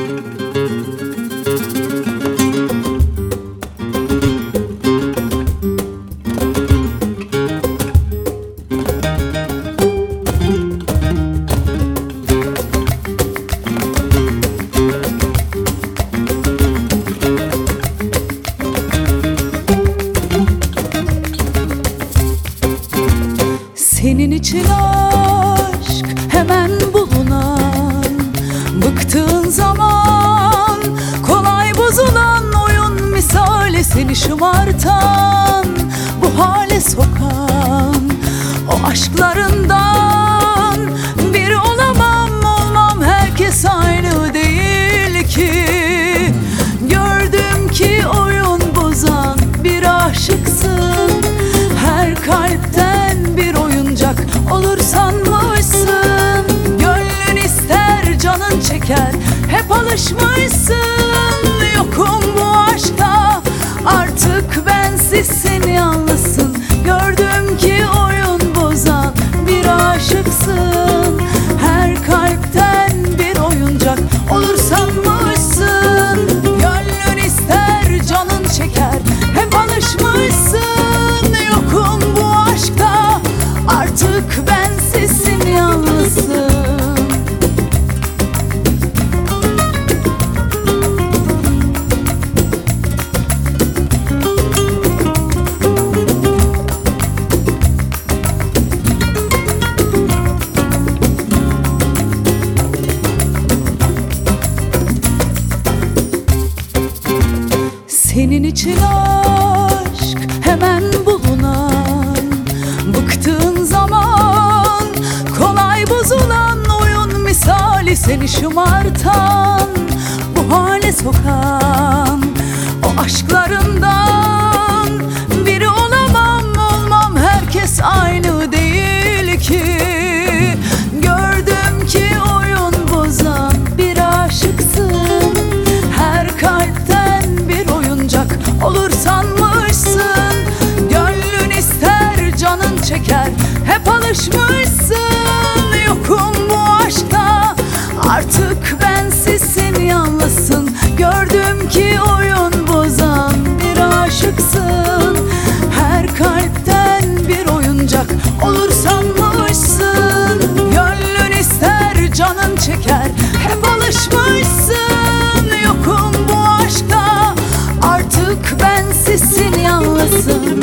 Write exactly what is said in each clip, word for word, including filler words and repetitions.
Senin için aşk hemen bulunan, bıktığın zaman kolay bozulan oyun misali seni şımartan, bu hale sokan o aşklarından biri olamam, olmam, herkes aynı değil ki. Gördüm ki oyun bozan bir aşıksın, her kalpten bir oyuncak olur sanmışsın. Gönlün ister, canın çeker, hep alışmışsın. Yokum bu aşkta, artık bensizsin, yalnızsın. Gördüm ki oyun bozan bir aşıksın, her kalpten bir oyuncak olur sanmışsın. Gönlün ister, canın çeker, hep alışmışsın. Yokum bu aşkta, artık bensizsin, yalnızsın. Senin için aşk hemen bulunan, bıktığın zaman kolay bozulan oyun misali seni şımartan, bu hale sokan o aşklarından biri olamam, olmam, herkes aynı değil ki. Gördüm ki oyun bozan bir aşıksın, her kalpten olur sanmışsın. Gönlün ister, canın çeker, hep alışmışsın. Yokum bu aşkta, artık bensizsin, yalnızsın. Gördüm ki oyun bozan bir aşıksın, her kalpten bir oyuncak olur sanmışsın. Gönlün ister, canın çeker, hep alışmışsın. Yokum bu aşkta, artık bensizsin, yalnızsın.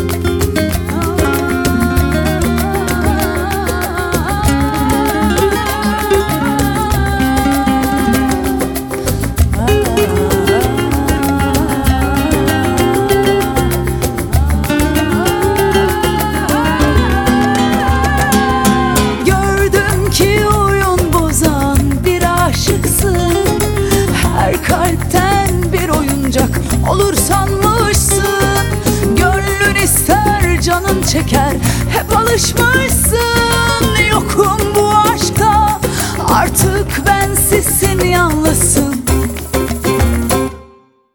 Gördüm ki oyun bozan bir aşıksın, her kalpten bir oyuncak olur sanmışsın. Gönlün ister, canın çeker, hep alışmışsın. Yokum bu aşkta, artık bensizsin, yalnızsın.